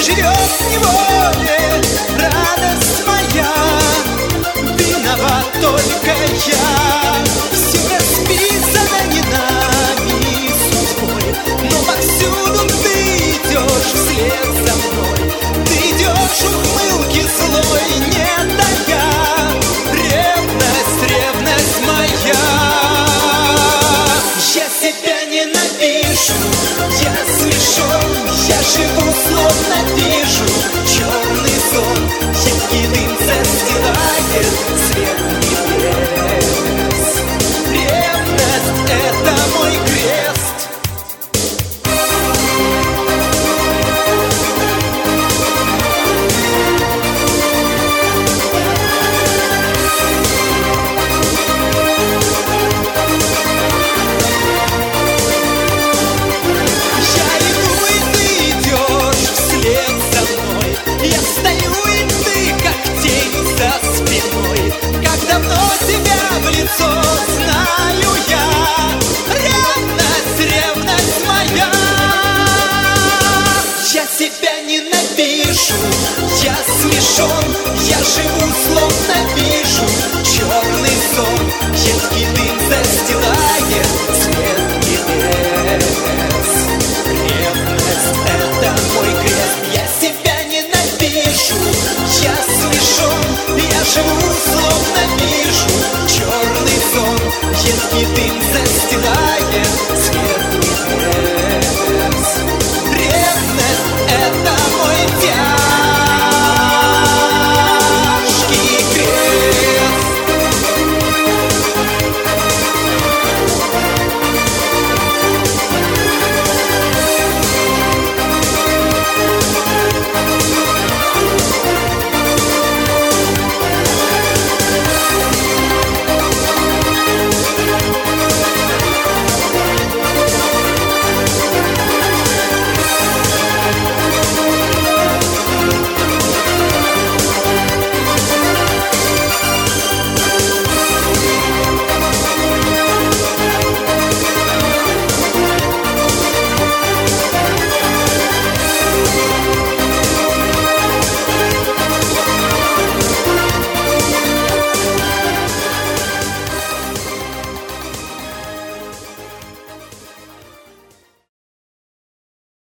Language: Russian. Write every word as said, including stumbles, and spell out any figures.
живет в неволе радость моя. Виноват только я. Все расписано не нами судьбой, но повсюду ты идешь вслед за мной. Ты идешь ухмылки злой, не тая. Ревность, ревность моя. Я себя ненавижу, я смешон, я живу словно вижу черный сон. Едкий дым застилает свет небес. Ревность — это мой крест. Я стою, и ты, как тень за спиной. Как давно тебя в лицо знаю я. Ревность, ревность моя. Я себя ненавижу, я смешон, я живу, словно вижу черный сон. Едкий дым